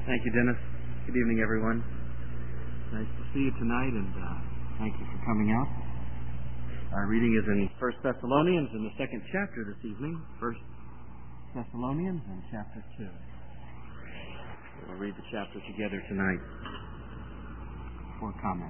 Thank you, Dennis. Good evening, everyone. Nice to see you tonight, and thank you for coming out. Our reading is in 1 Thessalonians in the second chapter this evening. 1 Thessalonians in chapter 2. We'll read the chapter together tonight for comment.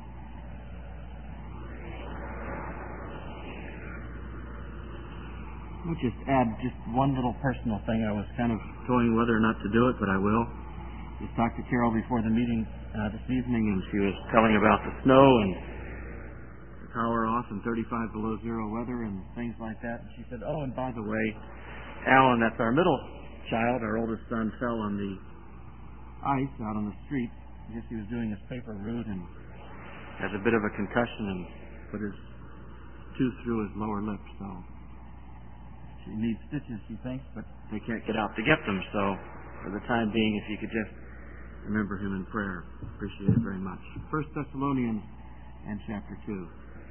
I'll just add one little personal thing. I was kind of toying whether or not to do it, but I will. Just talked to Carol before the meeting this evening, and she was telling about the snow and the power off and 35 below zero weather and things like that. And she said, oh, and by the way, Alan, that's our middle child, our oldest son, fell on the ice out on the street. I guess he was doing his paper route and has a bit of a concussion and put his tooth through his lower lip, so he needs stitches, she thinks, but they can't get out to get them. So for the time being, if you could just remember him in prayer. Appreciate it very much. 1 Thessalonians and chapter 2.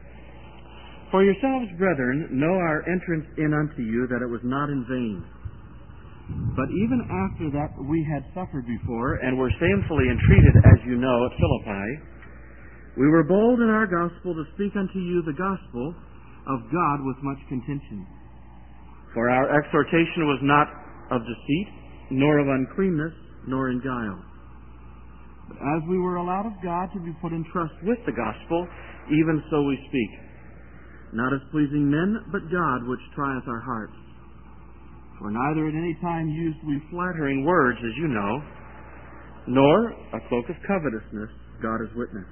For yourselves, brethren, know our entrance in unto you, that it was not in vain. But even after that we had suffered before, and were shamefully entreated, as you know, at Philippi, we were bold in our gospel to speak unto you the gospel of God with much contention. For our exhortation was not of deceit, nor of uncleanness, nor in guile. But as we were allowed of God to be put in trust with the gospel, even so we speak, not as pleasing men, but God, which trieth our hearts. For neither at any time used we flattering words, as you know, nor a cloak of covetousness, God is witness.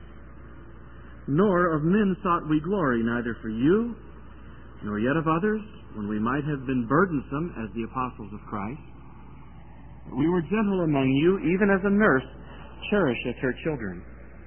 Nor of men sought we glory, neither for you, nor yet of others, when we might have been burdensome as the apostles of Christ. But we were gentle among you, even as a nurse cherisheth her children.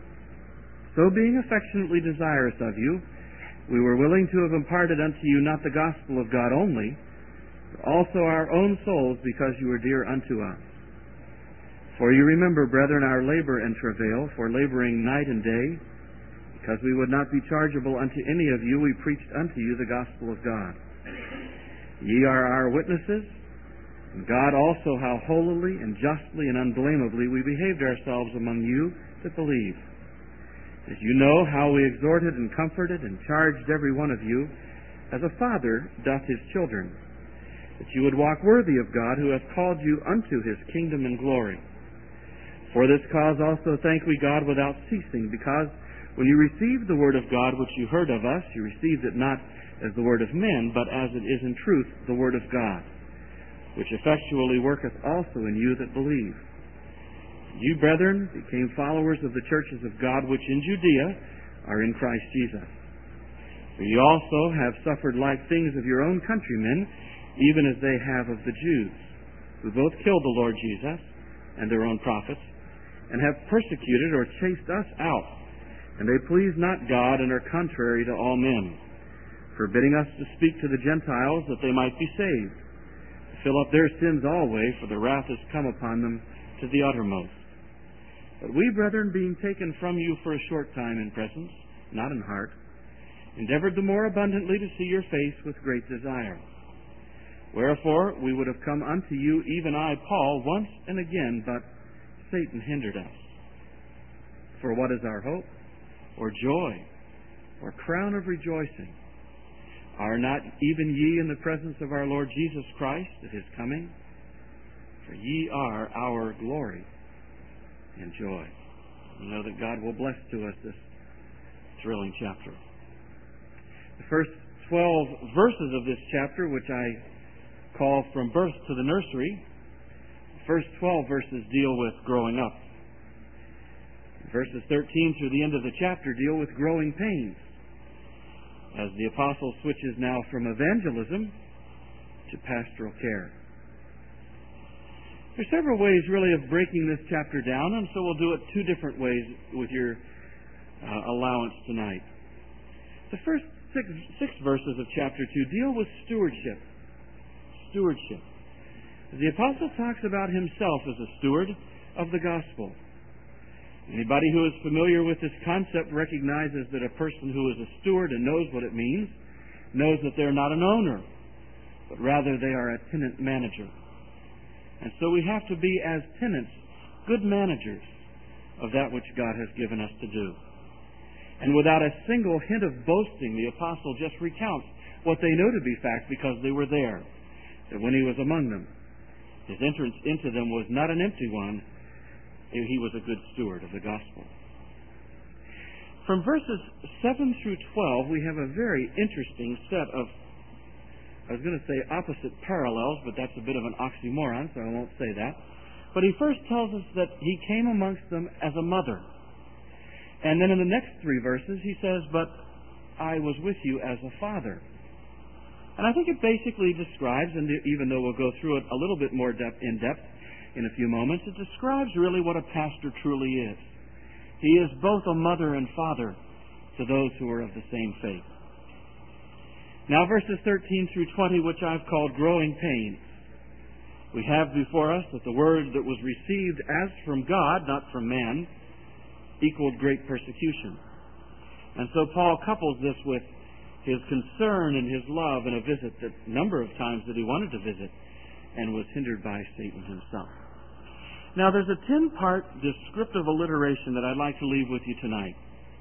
So being affectionately desirous of you, we were willing to have imparted unto you not the gospel of God only, but also our own souls, because you were dear unto us. For you remember, brethren, our labor and travail, for laboring night and day, because we would not be chargeable unto any of you, we preached unto you the gospel of God. Ye are our witnesses, and God also how holily and justly and unblameably we behaved ourselves among you that believe. As you know how we exhorted and comforted and charged every one of you, as a father doth his children, that you would walk worthy of God, who hath called you unto his kingdom and glory. For this cause also thank we God without ceasing, because when you received the word of God which you heard of us, you received it not as the word of men, but as it is in truth the word of God, which effectually worketh also in you that believe. You, brethren, became followers of the churches of God which in Judea are in Christ Jesus. For you also have suffered like things of your own countrymen, even as they have of the Jews, who both killed the Lord Jesus and their own prophets, and have persecuted or chased us out. And they please not God, and are contrary to all men, forbidding us to speak to the Gentiles, that they might be saved, to fill up their sins always, for the wrath is come upon them to the uttermost. But we, brethren, being taken from you for a short time in presence, not in heart, endeavored the more abundantly to see your face with great desire. Wherefore we would have come unto you, even I, Paul, once and again, but Satan hindered us. For what is our hope, or joy, or crown of rejoicing? Are not even ye in the presence of our Lord Jesus Christ at his coming? For ye are our glory and joy. We know that God will bless to us this thrilling chapter. The first 12 verses of this chapter, which I call From Birth to the Nursery, the first 12 verses deal with growing up. Verses 13 through the end of the chapter deal with growing pains, as the apostle switches now from evangelism to pastoral care. There's several ways really of breaking this chapter down, and so we'll do it two different ways with your allowance tonight. The first six verses of chapter 2 deal with stewardship. Stewardship. The apostle talks about himself as a steward of the gospel. Anybody who is familiar with this concept recognizes that a person who is a steward and knows what it means knows that they're not an owner, but rather they are a tenant manager. And so we have to be, as tenants, good managers of that which God has given us to do. And without a single hint of boasting, the apostle just recounts what they know to be fact because they were there, that when he was among them, his entrance into them was not an empty one. He was a good steward of the gospel. From verses 7 through 12, we have a very interesting set of, I was going to say opposite parallels, but that's a bit of an oxymoron, so I won't say that. But he first tells us that he came amongst them as a mother. And then in the next 3 verses, he says, but I was with you as a father. And I think it basically describes, and even though we'll go through it a little bit more in depth in a few moments, it describes really what a pastor truly is. He is both a mother and father to those who are of the same faith. Now verses 13 through 20, which I've called growing pains. We have before us that the word that was received as from God, not from man, equaled great persecution. And so Paul couples this with his concern and his love and a visit that number of times that he wanted to visit and was hindered by Satan himself. Now there's a 10-part descriptive alliteration that I'd like to leave with you tonight.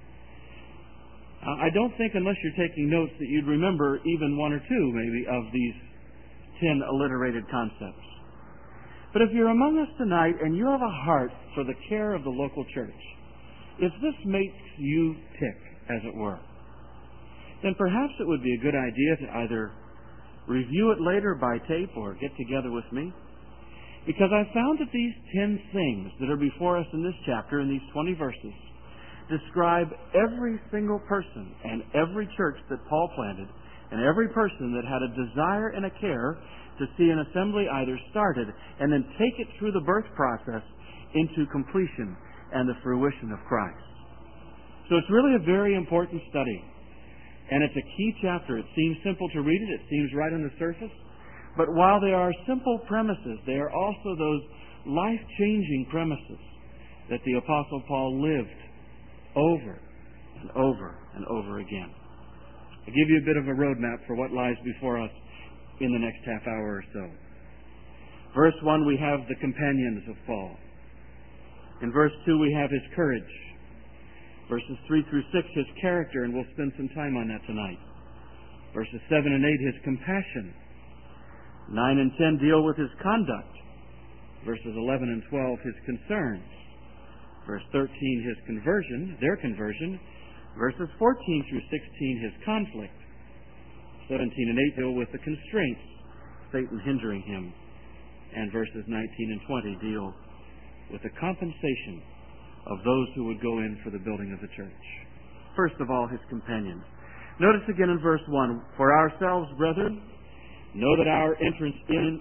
I don't think, unless you're taking notes, that you'd remember even 1 or 2 maybe of these 10 alliterated concepts. But if you're among us tonight and you have a heart for the care of the local church, if this makes you tick, as it were, then perhaps it would be a good idea to either review it later by tape or get together with me. Because I found that these 10 things that are before us in this chapter, in these 20 verses, describe every single person and every church that Paul planted and every person that had a desire and a care to see an assembly either started and then take it through the birth process into completion and the fruition of Christ. So it's really a very important study. And it's a key chapter. It seems simple to read it. It seems right on the surface. But while they are simple premises, they are also those life-changing premises that the Apostle Paul lived over and over and over again. I'll give you a bit of a roadmap for what lies before us in the next half hour or so. Verse 1, we have the companions of Paul. In verse 2, we have his courage. Verses 3 through 6, his character, and we'll spend some time on that tonight. Verses 7 and 8, his compassion. 9 and 10 deal with his conduct. Verses 11 and 12, his concerns. Verse 13, his conversion, their conversion. Verses 14 through 16, his conflict. 17 and 8 deal with the constraints, Satan hindering him. And verses 19 and 20 deal with the compensation of those who would go in for the building of the church. First of all, his companions. Notice again in verse 1, for ourselves, brethren, know our entrance in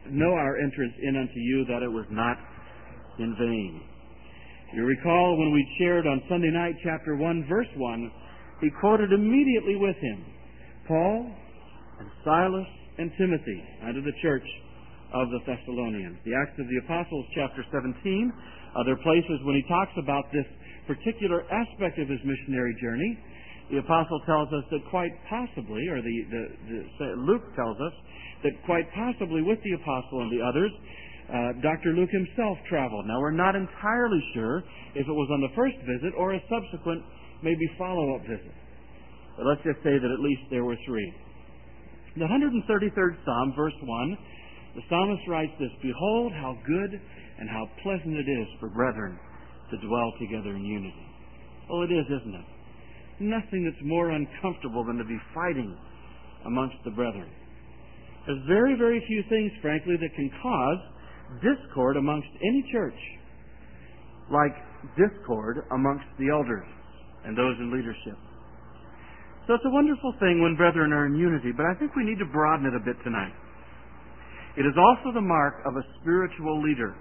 unto you, that it was not in vain. You recall when we shared on Sunday night, chapter 1, verse 1, he quoted immediately with him Paul and Silas and Timothy unto the church of the Thessalonians. The Acts of the Apostles, chapter 17, other places when he talks about this particular aspect of his missionary journey, the apostle tells us that quite possibly, or Luke tells us that quite possibly with the apostle and the others, Dr. Luke himself traveled. Now we're not entirely sure if it was on the first visit or a subsequent, maybe follow-up visit. But let's just say that at least there were 3. The 133rd Psalm, verse 1, the psalmist writes this, behold how good and how pleasant it is for brethren to dwell together in unity. Well, it is, isn't it? Nothing that's more uncomfortable than to be fighting amongst the brethren. There's very, very few things, frankly, that can cause discord amongst any church, like discord amongst the elders and those in leadership. So it's a wonderful thing when brethren are in unity, but I think we need to broaden it a bit tonight. It is also the mark of a spiritual leader,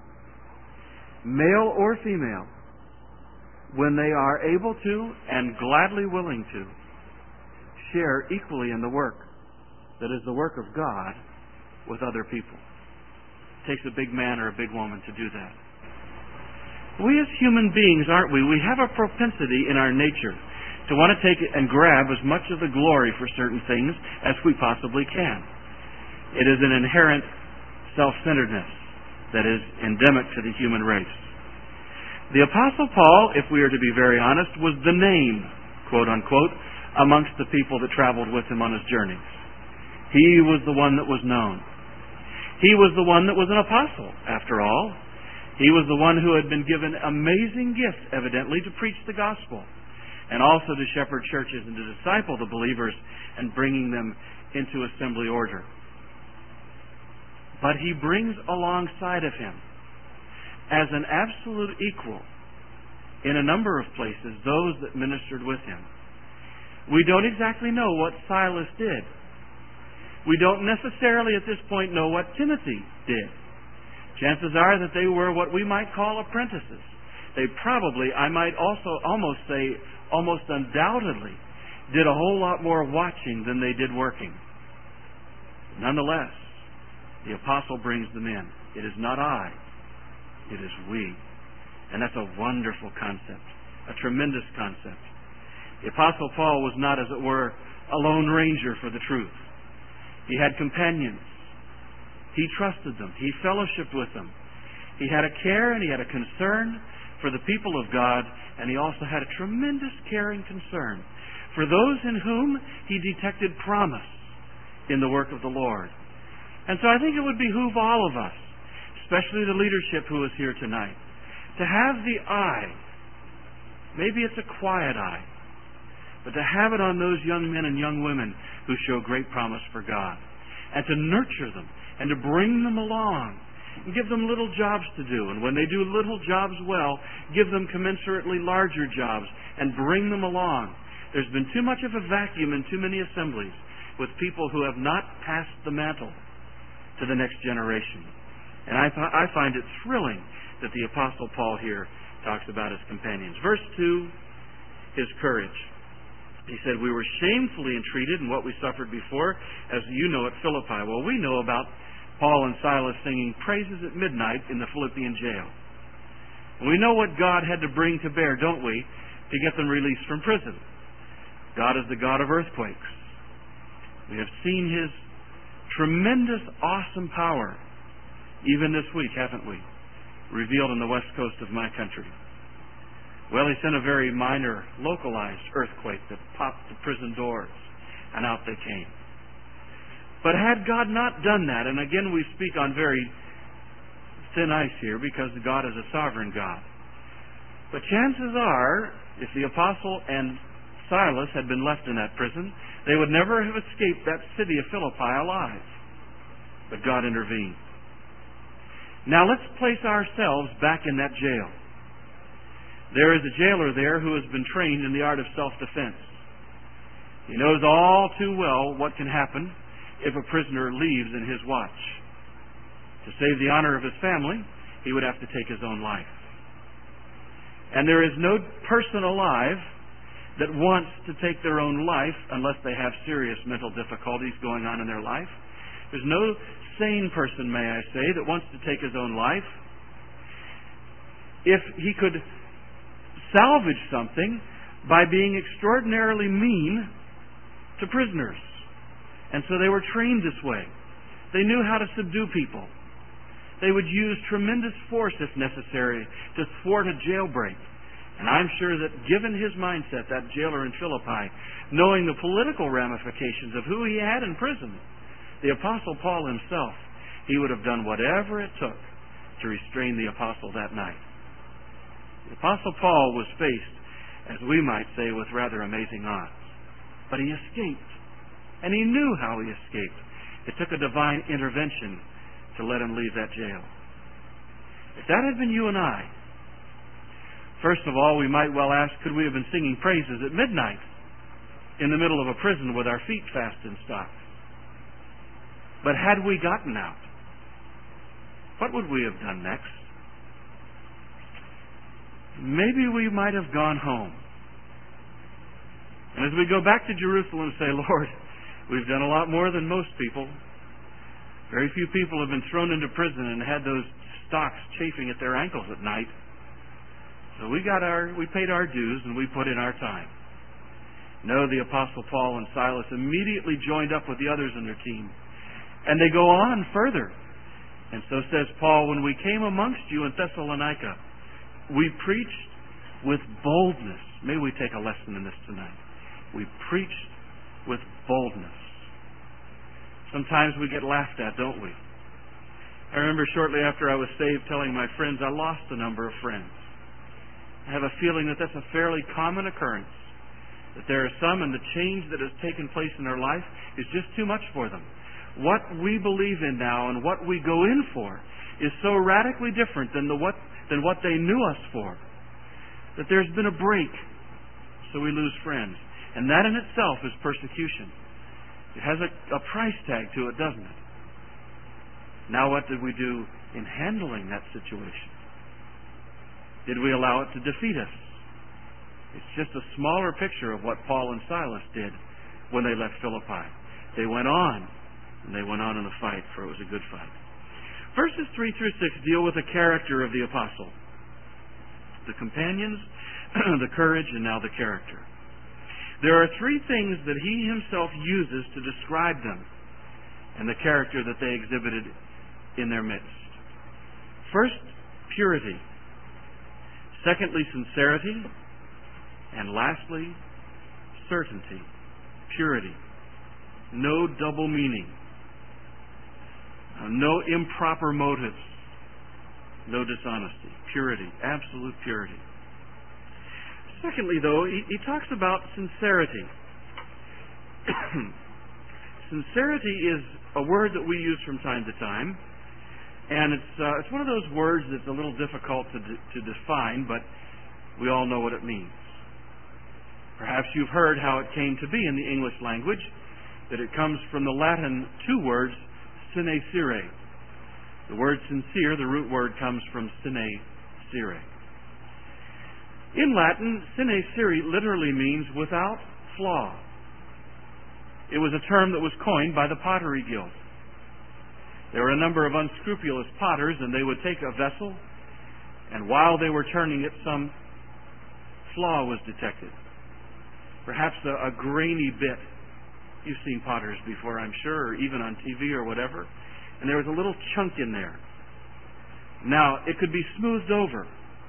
male or female, when they are able to and gladly willing to share equally in the work that is the work of God with other people. It takes a big man or a big woman to do that. We as human beings, aren't we? We have a propensity in our nature to want to take and grab as much of the glory for certain things as we possibly can. It is an inherent self-centeredness that is endemic to the human race. The Apostle Paul, if we are to be very honest, was the name, quote unquote, amongst the people that traveled with him on his journeys. He was the one that was known. He was the one that was an apostle, after all. He was the one who had been given amazing gifts, evidently, to preach the gospel, and also to shepherd churches and to disciple the believers and bringing them into assembly order. But he brings alongside of him, as an absolute equal, in a number of places, those that ministered with him. We don't exactly know what Silas did. We don't necessarily at this point know what Timothy did. Chances are that they were what we might call apprentices. They probably, I might also almost say, almost undoubtedly, did a whole lot more watching than they did working. Nonetheless, the apostle brings them in. It is not I, it is we. And that's a wonderful concept, a tremendous concept. The Apostle Paul was not, as it were, a lone ranger for the truth. He had companions. He trusted them. He fellowshiped with them. He had a care and he had a concern for the people of God, and he also had a tremendous care and concern for those in whom he detected promise in the work of the Lord. And so I think it would behoove all of us, especially the leadership who is here tonight, to have the eye, maybe it's a quiet eye, but to have it on those young men and young women who show great promise for God, and to nurture them, and to bring them along, and give them little jobs to do. And when they do little jobs well, give them commensurately larger jobs, and bring them along. There's been too much of a vacuum in too many assemblies with people who have not passed the mantle to the next generation. And I find it thrilling that the Apostle Paul here talks about his companions. Verse 2, his courage. He said, we were shamefully entreated in what we suffered before, as you know at Philippi. Well, we know about Paul and Silas singing praises at midnight in the Philippian jail. We know what God had to bring to bear, don't we, to get them released from prison. God is the God of earthquakes. We have seen His tremendous, awesome power, even this week, haven't we, revealed on the west coast of my country. Well, He sent a very minor, localized earthquake that popped the prison doors, and out they came. But had God not done that, and again we speak on very thin ice here because God is a sovereign God, but chances are, if the apostle and Silas had been left in that prison, they would never have escaped that city of Philippi alive. But God intervened. Now let's place ourselves back in that jail. There is a jailer there who has been trained in the art of self-defense. He knows all too well what can happen if a prisoner leaves in his watch. To save the honor of his family, he would have to take his own life. And there is no person alive that wants to take their own life unless they have serious mental difficulties going on in their life. There's no sane person, may I say, that wants to take his own life. If he could salvage something by being extraordinarily mean to prisoners. And so they were trained this way. They knew how to subdue people. They would use tremendous force if necessary to thwart a jailbreak. And I'm sure that given his mindset, that jailer in Philippi, knowing the political ramifications of who he had in prison, the Apostle Paul himself, he would have done whatever it took to restrain the apostle that night. The Apostle Paul was faced, as we might say, with rather amazing odds. But he escaped. And he knew how he escaped. It took a divine intervention to let him leave that jail. If that had been you and I, first of all, we might well ask, could we have been singing praises at midnight in the middle of a prison with our feet fast in stocks? But had we gotten out, what would we have done next? Maybe we might have gone home. And as we go back to Jerusalem and say, Lord, we've done a lot more than most people. Very few people have been thrown into prison and had those stocks chafing at their ankles at night. So we paid our dues and we put in our time. No, the Apostle Paul and Silas immediately joined up with the others in their team. And they go on further. And so says Paul, when we came amongst you in Thessalonica, we preached with boldness. May we take a lesson in this tonight. We preached with boldness. Sometimes we get laughed at, don't we? I remember shortly after I was saved telling my friends I lost a number of friends. I have a feeling that that's a fairly common occurrence. That there are some, and the change that has taken place in their life is just too much for them. What we believe in now and what we go in for is so radically different than what they knew us for, that there's been a break, so we lose friends. And that in itself is persecution. It has a price tag to it, doesn't it? Now what did we do in handling that situation? Did we allow it to defeat us? It's just a smaller picture of what Paul and Silas did when they left Philippi. They went on, and they went on in the fight, for it was a good fight. Verses 3 through 6 deal with the character of the apostle. The companions, the courage, and now the character. There are three things that he himself uses to describe them and the character that they exhibited in their midst. First, purity. Secondly, sincerity. And lastly, certainty. Purity. No double meaning. No improper motives. No dishonesty. Purity. Absolute purity. Secondly, though, he talks about sincerity. Sincerity is a word that we use from time to time, and it's one of those words that's a little difficult to define, but we all know what it means. Perhaps you've heard how it came to be in the English language, that it comes from the Latin two words, sine cere. The word sincere, the root word, comes from sine cere. In Latin, sine cere literally means without flaw. It was a term that was coined by the Pottery Guild. There were a number of unscrupulous potters, and they would take a vessel, and while they were turning it, some flaw was detected. Perhaps a grainy bit. You've seen potters before, I'm sure, or even on TV or whatever. And there was a little chunk in there. Now, it could be smoothed over.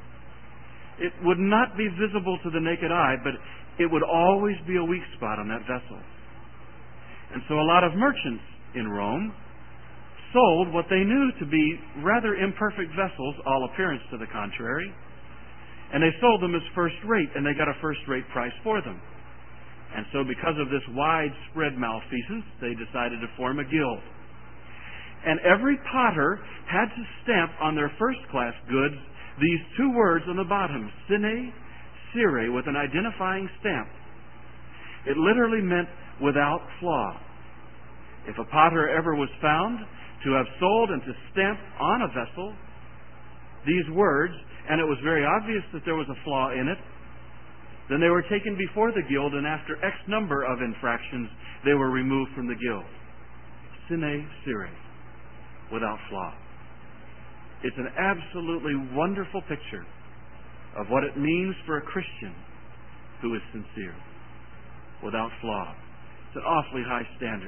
It would not be visible to the naked eye, but it would always be a weak spot on that vessel. And so a lot of merchants in Rome sold what they knew to be rather imperfect vessels, all appearance to the contrary, and they sold them as first rate, and they got a first rate price for them. And so because of this widespread malfeasance, they decided to form a guild. And every potter had to stamp on their first-class goods these two words on the bottom, sine cere, with an identifying stamp. It literally meant without flaw. If a potter ever was found to have sold and to stamp on a vessel these words, and it was very obvious that there was a flaw in it, then they were taken before the guild, and after X number of infractions, they were removed from the guild. Sine cere, without flaw. It's an absolutely wonderful picture of what it means for a Christian who is sincere, without flaw. It's an awfully high standard.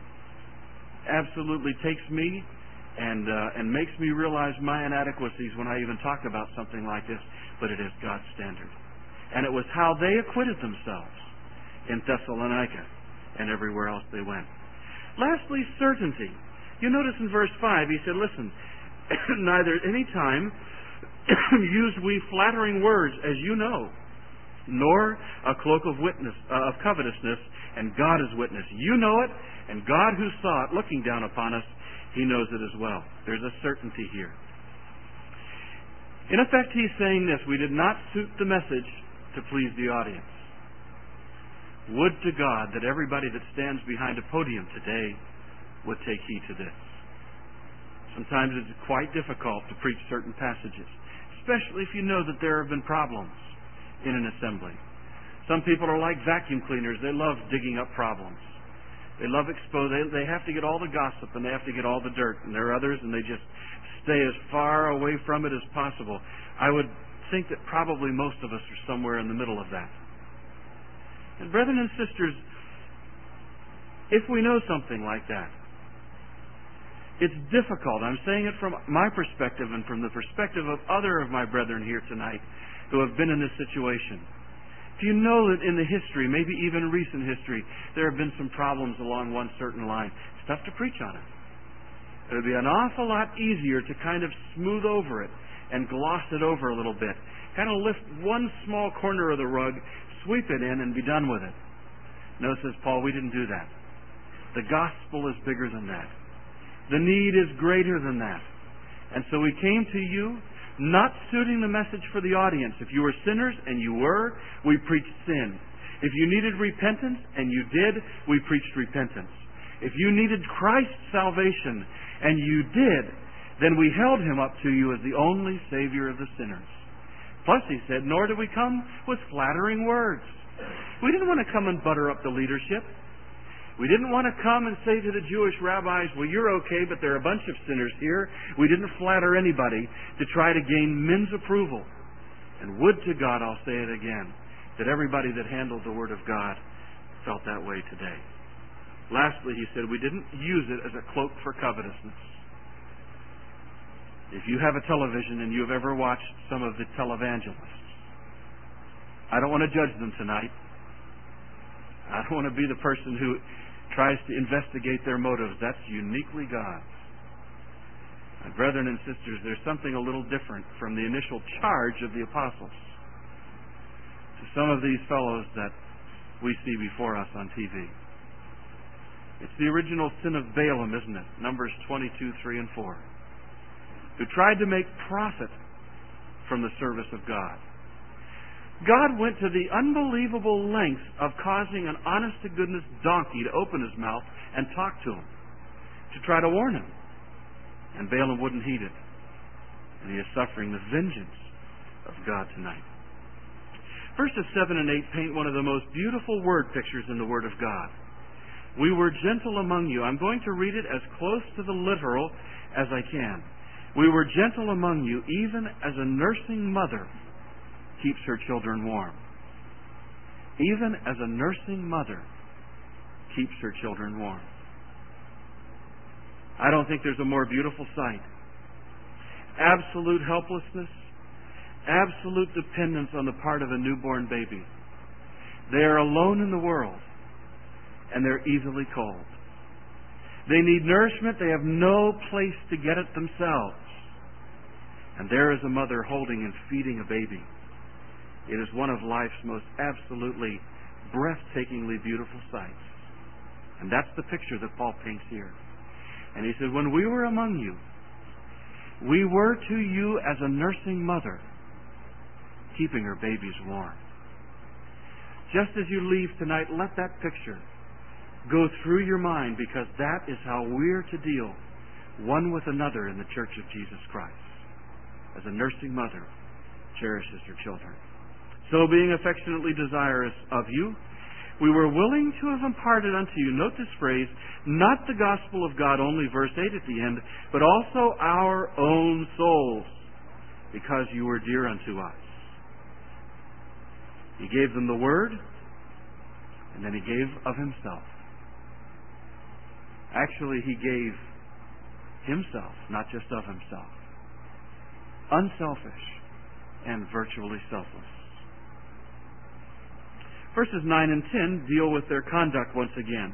Absolutely takes me and makes me realize my inadequacies when I even talk about something like this, but it is God's standard. And it was how they acquitted themselves in Thessalonica and everywhere else they went. Lastly, certainty. You notice in verse 5, he said, listen, neither any time used we flattering words, as you know, nor a cloak of covetousness, and God is witness. You know it, and God who saw it looking down upon us, He knows it as well. There's a certainty here. In effect, he's saying this: we did not suit the message to please the audience. Would to God that everybody that stands behind a podium today would take heed to this. Sometimes it's quite difficult to preach certain passages, especially if you know that there have been problems in an assembly. Some people are like vacuum cleaners. They love digging up problems. They love they have to get all the gossip and they have to get all the dirt. And there are others, and they just stay as far away from it as possible. I would think that probably most of us are somewhere in the middle of that. And brethren and sisters, if we know something like that, It's difficult. I'm saying it from my perspective and from the perspective of other of my brethren here tonight who have been in this situation. If you know that in the history, maybe even recent history, there have been some problems along one certain line, it's tough to preach on it. It would be an awful lot easier to kind of smooth over it and gloss it over a little bit. Kind of lift one small corner of the rug, sweep it in, and be done with it. No, says Paul, we didn't do that. The gospel is bigger than that. The need is greater than that. And so we came to you, not suiting the message for the audience. If you were sinners, and you were, we preached sin. If you needed repentance, and you did, we preached repentance. If you needed Christ's salvation, and you did, then we held Him up to you as the only Savior of the sinners. Plus, he said, nor did we come with flattering words. We didn't want to come and butter up the leadership. We didn't want to come and say to the Jewish rabbis, well, you're okay, but there are a bunch of sinners here. We didn't flatter anybody to try to gain men's approval. And would to God, I'll say it again, that everybody that handled the Word of God felt that way today. Lastly, he said, we didn't use it as a cloak for covetousness. If you have a television and you have ever watched some of the televangelists, I don't want to judge them tonight. I don't want to be the person who tries to investigate their motives. That's uniquely God's. My brethren and sisters, there's something a little different from the initial charge of the apostles to some of these fellows that we see before us on TV. It's the original sin of Balaam, isn't it? Numbers 22, 3 and 4. Who tried to make profit from the service of God. God went to the unbelievable length of causing an honest-to-goodness donkey to open his mouth and talk to him, to try to warn him. And Balaam wouldn't heed it. And he is suffering the vengeance of God tonight. Verses 7 and 8 paint one of the most beautiful word pictures in the Word of God. We were gentle among you. I'm going to read it as close to the literal as I can. We were gentle among you, even as a nursing mother keeps her children warm. Even as a nursing mother keeps her children warm. I don't think there's a more beautiful sight. Absolute helplessness, absolute dependence on the part of a newborn baby. They are alone in the world, and they're easily cold. They need nourishment. They have no place to get it themselves. And there is a mother holding and feeding a baby. It is one of life's most absolutely breathtakingly beautiful sights. And that's the picture that Paul paints here. And he said, when we were among you, we were to you as a nursing mother, keeping her babies warm. Just as you leave tonight, let that picture go through your mind, because that is how we're to deal one with another in the Church of Jesus Christ. As a nursing mother cherishes her children. So being affectionately desirous of you, we were willing to have imparted unto you, note this phrase, not the gospel of God only, verse 8 at the end, but also our own souls, because you were dear unto us. He gave them the word, and then he gave of himself. Actually, he gave himself, not just of himself. Unselfish and virtually selfless. Verses 9 and 10 deal with their conduct once again.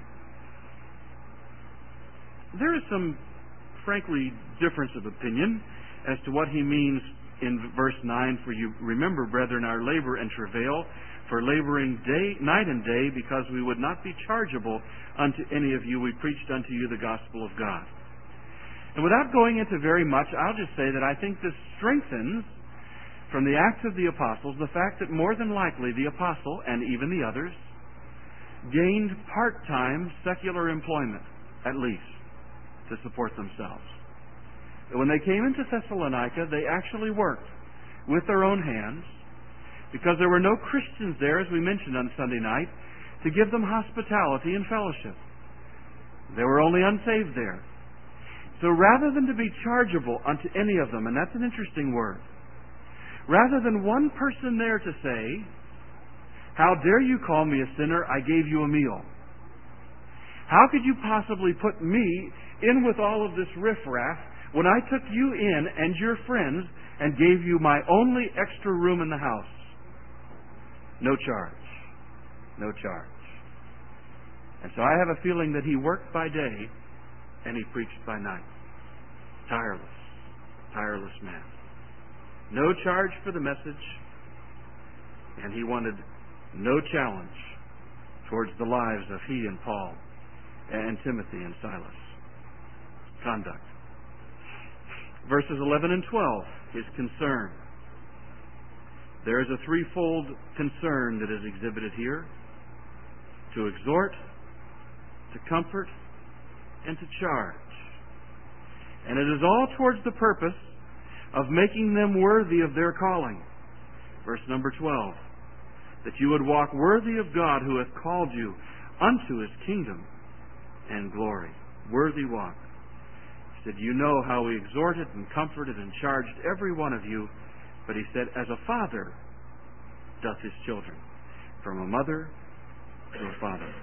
There is some, frankly, difference of opinion as to what he means in verse 9. For you remember, brethren, our labor and travail, for laboring night and day, because we would not be chargeable unto any of you. We preached unto you the gospel of God. And without going into very much, I'll just say that I think this strengthens, from the Acts of the Apostles, the fact that more than likely the apostle, and even the others, gained part-time secular employment, at least, to support themselves. But when they came into Thessalonica, they actually worked with their own hands, because there were no Christians there, as we mentioned on Sunday night, to give them hospitality and fellowship. There were only unsaved there. So rather than to be chargeable unto any of them, and that's an interesting word, rather than one person there to say, how dare you call me a sinner, I gave you a meal. How could you possibly put me in with all of this riffraff when I took you in and your friends and gave you my only extra room in the house? No charge. No charge. And so I have a feeling that he worked by day and he preached by night. Tireless man. No charge for the message, and he wanted no challenge towards the lives of he and Paul and Timothy and Silas. Conduct. Verses 11 and 12, his concern. There is a threefold concern that is exhibited here: to exhort, to comfort, and to charge. And it is all towards the purpose of making them worthy of their calling. Verse number 12, that you would walk worthy of God who hath called you unto his kingdom and glory. Worthy walk. He said, you know how we exhorted and comforted and charged every one of you. But he said, as a father doth his children, from a mother to a father.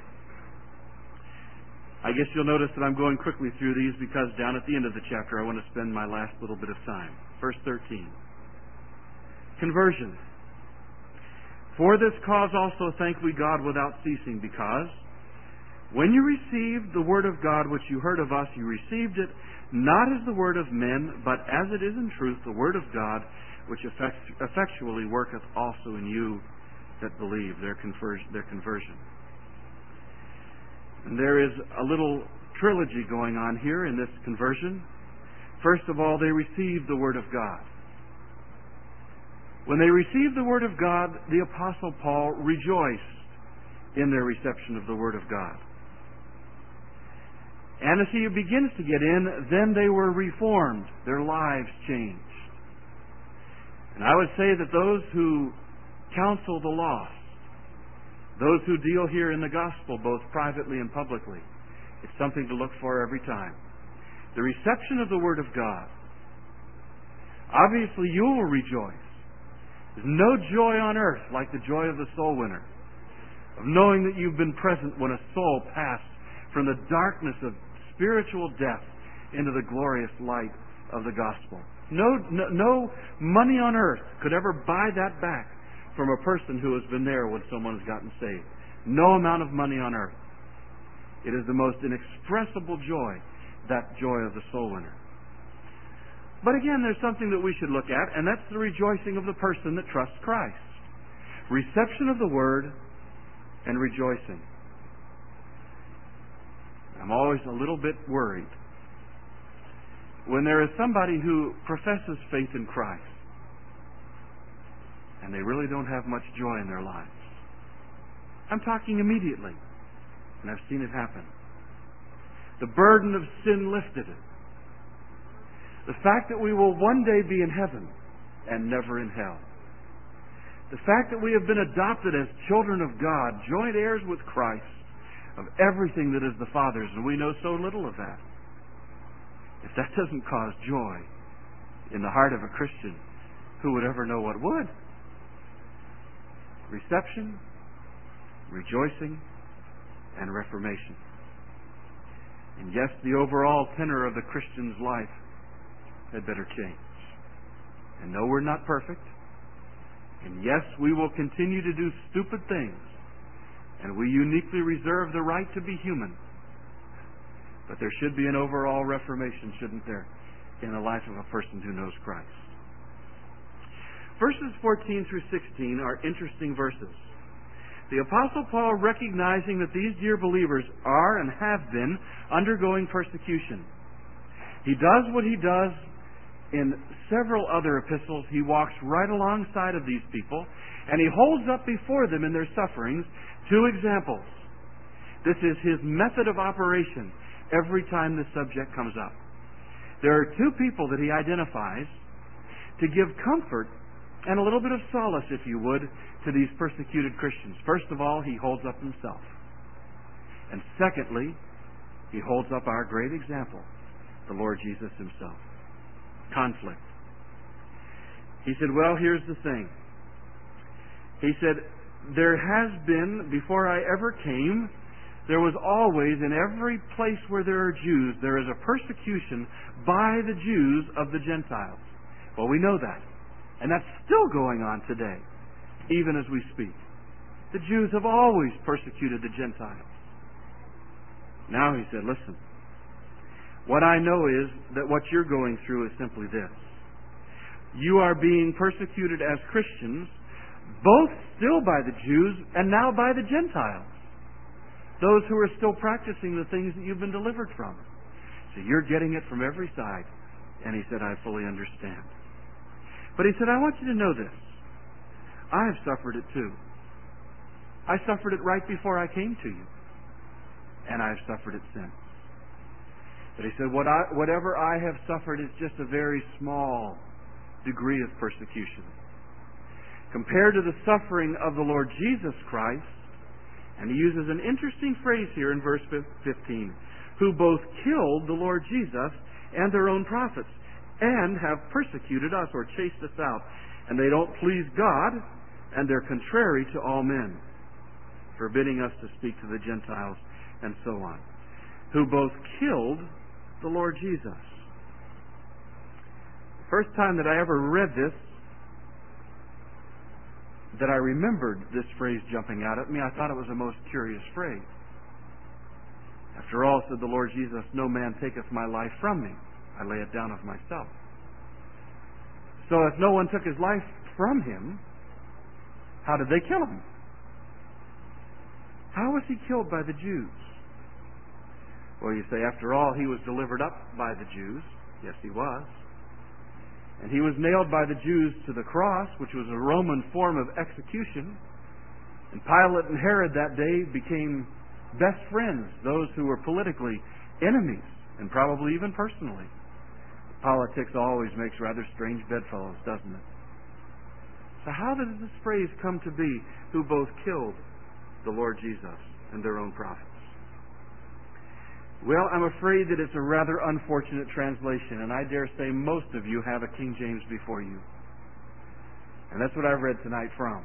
I guess you'll notice that I'm going quickly through these because down at the end of the chapter I want to spend my last little bit of time. Verse 13. Conversion. For this cause also thank we God without ceasing, because when you received the word of God which you heard of us, you received it not as the word of men, but as it is in truth the word of God, which effectually worketh also in you that believe. Their conversion. And there is a little trilogy going on here in this conversion. First of all, they received the Word of God. When they received the Word of God, the Apostle Paul rejoiced in their reception of the Word of God. And as he begins to get in, then they were reformed. Their lives changed. And I would say that those who counsel the lost, those who deal here in the gospel, both privately and publicly, it's something to look for every time. The reception of the Word of God. Obviously, you will rejoice. There's no joy on earth like the joy of the soul winner, of knowing that you've been present when a soul passed from the darkness of spiritual death into the glorious light of the gospel. No money on earth could ever buy that back from a person who has been there when someone has gotten saved. No amount of money on earth. It is the most inexpressible joy, that joy of the soul winner. But again, there's something that we should look at, and that's the rejoicing of the person that trusts Christ. Reception of the Word and rejoicing. I'm always a little bit worried when there is somebody who professes faith in Christ and they really don't have much joy in their lives. I'm talking immediately, and I've seen it happen. The burden of sin lifted. The fact that we will one day be in heaven and never in hell. The fact that we have been adopted as children of God, joint heirs with Christ of everything that is the Father's, and we know so little of that. If that doesn't cause joy in the heart of a Christian, who would ever know what would? Reception, rejoicing, and reformation. And yes, the overall tenor of the Christian's life had better change. And no, we're not perfect. And yes, we will continue to do stupid things. And we uniquely reserve the right to be human. But there should be an overall reformation, shouldn't there, in the life of a person who knows Christ. Verses 14 through 16 are interesting verses. The Apostle Paul, recognizing that these dear believers are and have been undergoing persecution. He does what he does in several other epistles. He walks right alongside of these people, and he holds up before them in their sufferings two examples. This is his method of operation every time this subject comes up. There are two people that he identifies to give comfort and a little bit of solace, if you would, to these persecuted Christians. First of all, he holds up himself. And secondly, he holds up our great example, the Lord Jesus himself. Conflict. He said, well, here's the thing. He said, there has been, before I ever came, there was always, in every place where there are Jews, there is a persecution by the Jews of the Gentiles. Well, we know that. And that's still going on today, even as we speak. The Jews have always persecuted the Gentiles. Now he said, listen, what I know is that what you're going through is simply this. You are being persecuted as Christians, both still by the Jews and now by the Gentiles. Those who are still practicing the things that you've been delivered from. So you're getting it from every side. And he said, I fully understand. But he said, I want you to know this. I have suffered it too. I suffered it right before I came to you. And I've suffered it since. But he said, whatever I have suffered is just a very small degree of persecution. Compared to the suffering of the Lord Jesus Christ, and he uses an interesting phrase here in verse 15, who both killed the Lord Jesus and their own prophets, and have persecuted us or chased us out. And they don't please God, and they're contrary to all men, forbidding us to speak to the Gentiles, and so on. Who both killed the Lord Jesus. The first time that I ever read this, that I remembered this phrase jumping out at me, I thought it was a most curious phrase. After all, said the Lord Jesus, no man taketh my life from me. I lay it down of myself. So if no one took his life from him, how did they kill him? How was he killed by the Jews? Well, you say, after all, he was delivered up by the Jews. Yes, he was. And he was nailed by the Jews to the cross, which was a Roman form of execution. And Pilate and Herod that day became best friends, those who were politically enemies, and probably even personally. Politics always makes rather strange bedfellows, doesn't it? So how did this phrase come to be, who both killed the Lord Jesus and their own prophets? Well, I'm afraid that it's a rather unfortunate translation, and I dare say most of you have a King James before you. And that's what I've read tonight from.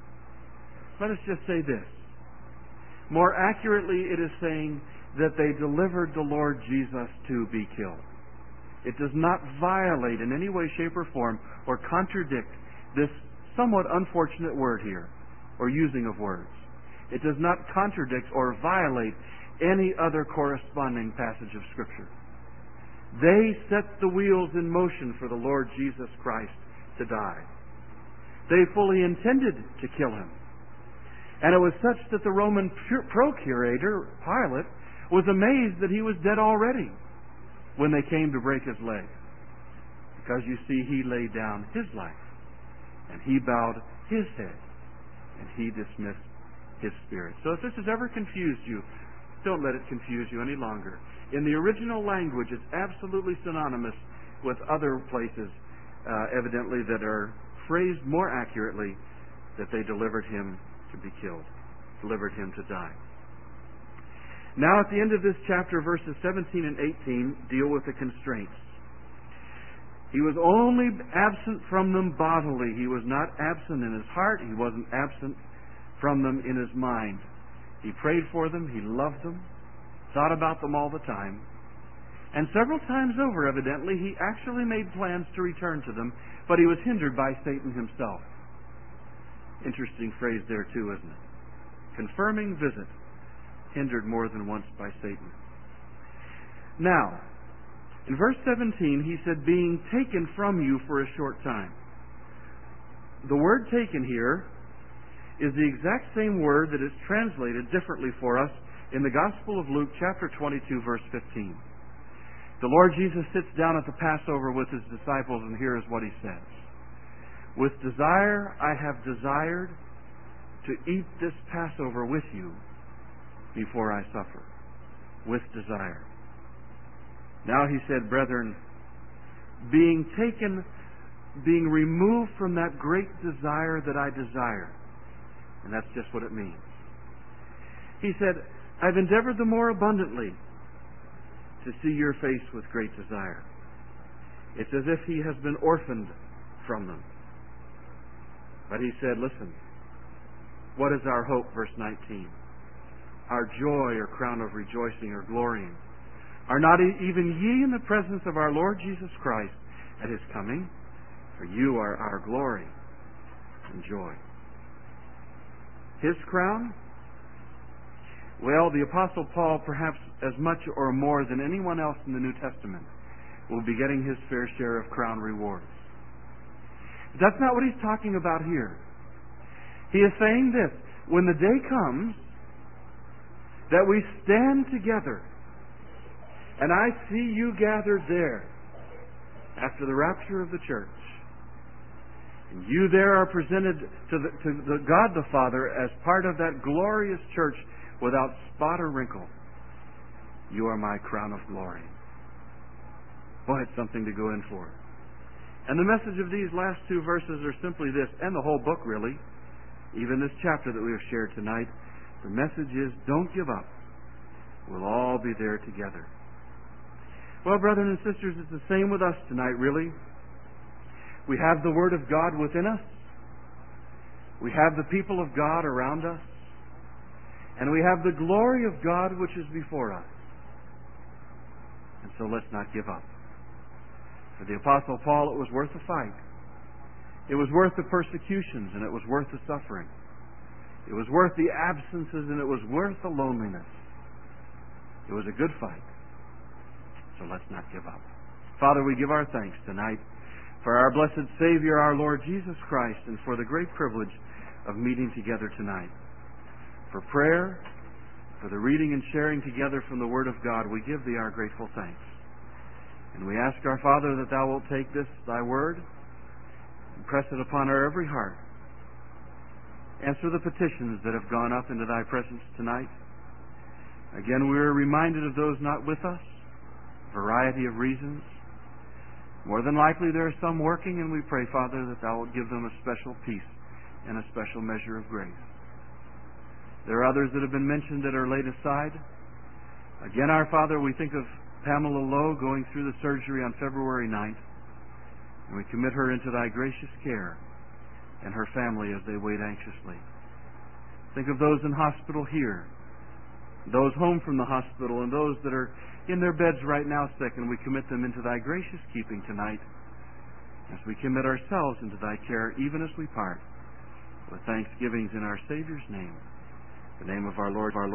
Let us just say this. More accurately, it is saying that they delivered the Lord Jesus to be killed. It does not violate in any way, shape, or form, or contradict this somewhat unfortunate word here, or using of words. It does not contradict or violate any other corresponding passage of Scripture. They set the wheels in motion for the Lord Jesus Christ to die. They fully intended to kill him. And it was such that the Roman procurator, Pilate, was amazed that he was dead already when they came to break his leg. Because you see, he laid down his life, and he bowed his head, and he dismissed his spirit. So if this has ever confused you, don't let it confuse you any longer. In the original language, it's absolutely synonymous with other places, evidently, that are phrased more accurately, that they delivered him to be killed, delivered him to die. Now, at the end of this chapter, verses 17 and 18 deal with the constraints. He was only absent from them bodily. He was not absent in his heart. He wasn't absent from them in his mind. He prayed for them. He loved them. Thought about them all the time. And several times over, evidently, he actually made plans to return to them, but he was hindered by Satan himself. Interesting phrase there, too, isn't it? Confirming visit, hindered more than once by Satan. Now, in verse 17, he said, being taken from you for a short time. The word taken here is the exact same word that is translated differently for us in the Gospel of Luke, chapter 22, verse 15. The Lord Jesus sits down at the Passover with his disciples, and here is what he says. With desire I have desired to eat this Passover with you before I suffer. With desire. Now he said, brethren, being removed from that great desire that I desire. And that's just what it means. He said, I've endeavored the more abundantly to see your face with great desire. It's as if he has been orphaned from them. But he said, listen, what is our hope? Verse 19. our joy or crown of rejoicing or glorying? Are not even ye in the presence of our Lord Jesus Christ at His coming? For you are our glory and joy. His crown? Well, the Apostle Paul, perhaps as much or more than anyone else in the New Testament, will be getting his fair share of crown rewards. But that's not what he's talking about here. He is saying this: when the day comes that we stand together, and I see you gathered there after the rapture of the church, and you there are presented to the God the Father as part of that glorious church without spot or wrinkle, you are my crown of glory. Boy, it's something to go in for. And the message of these last two verses are simply this, and the whole book really, even this chapter that we have shared tonight. The message is, don't give up. We'll all be there together. Well, brethren and sisters, it's the same with us tonight, really. We have the Word of God within us. We have the people of God around us. And we have the glory of God which is before us. And so let's not give up. For the Apostle Paul, it was worth the fight. It was worth the persecutions, and it was worth the suffering. It was worth the absences, and it was worth the loneliness. It was a good fight. So let's not give up. Father, we give our thanks tonight for our blessed Savior, our Lord Jesus Christ, and for the great privilege of meeting together tonight. For prayer, for the reading and sharing together from the Word of God, we give Thee our grateful thanks. And we ask, our Father, that Thou wilt take this, Thy Word, and press it upon our every heart. Answer the petitions that have gone up into Thy presence tonight. Again, we are reminded of those not with us, a variety of reasons. More than likely there are some working, and we pray, Father, that Thou wilt give them a special peace and a special measure of grace. There are others that have been mentioned that are laid aside. Again, our Father, we think of Pamela Lowe going through the surgery on February 9th, and we commit her into Thy gracious care and her family as they wait anxiously. Think of those in hospital here, those home from the hospital, and those that are in their beds right now sick, and we commit them into Thy gracious keeping tonight as we commit ourselves into Thy care, even as we part, with thanksgivings in our Savior's name, the name of our Lord.